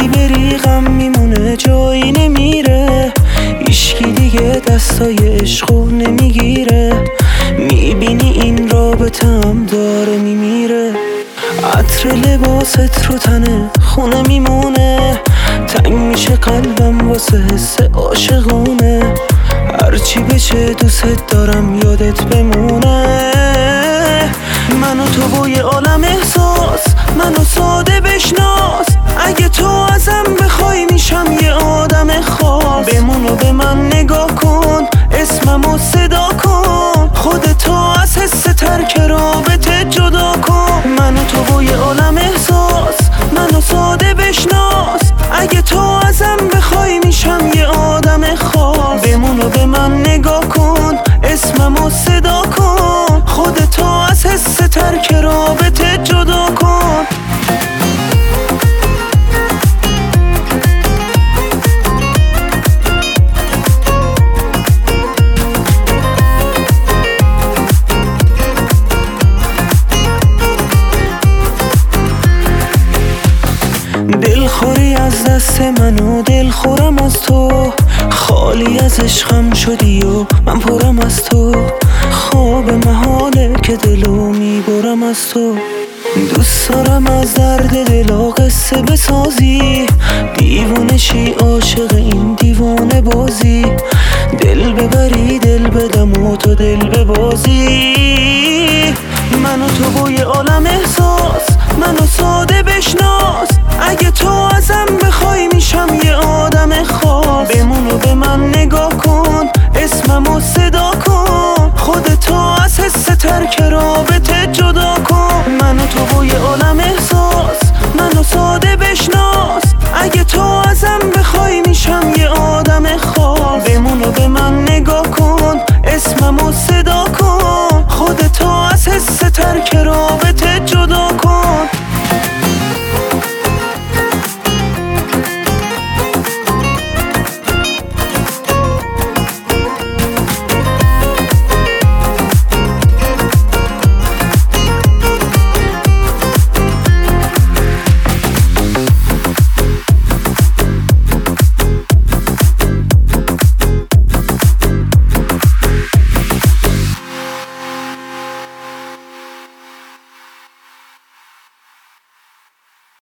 وقتی بری غم میمونه جایی نمیره، هیچکی دیگه دستای عشقو نمیگیره. میبینی این رابطم داره میمیره، عطر لباست رو تنه خونه میمونه. تنگ میشه قلبم واسه حس عاشقونه، هرچی بشه دوست دارم یادت بمونه. من و تو با یه عالم احساس، منو ساده بشناس. اگه تو ازم بخوای میشم یه آدم خاص. بمون و به من نگاه کن، اسممو صدا کن. خودتو از حس ترک رابطه جدا کن. من و تو با یه عالم احساس، منو ساده بشناس. اگه تو ازم بخوای میشم یه آدم خاص. بمون و به من نگاه کن، اسممو صدا کن. خودتو از حس ترک رابطه جدا کن. دلخوری از دست من و دلخورم از تو، خالی از عشقم شدی و من پرم از تو. خواب محاله که دلو میبرم از تو. دوست دارم از درد دلا قصه بسازی، دیوونه شی عاشق این دیوانه بازی. دل ببری دل بدم و تو دل ببازی. من و تو با یه عالم احساس، منو ساده بشناس. اگه تو ازم بخوای میشم یه آدم خاص. بمون و به من نگاه کن، اسممو صدا کن. خودتو از حس ترک رابطه جدا کن. من و تو با یه عالم احساس، منو ساده بشناس. اگه تو ازم بخوای میشم یه آدم خاص. بمون و به من نگاه کن، اسممو صدا کن. خودتو از حس ترک رابطه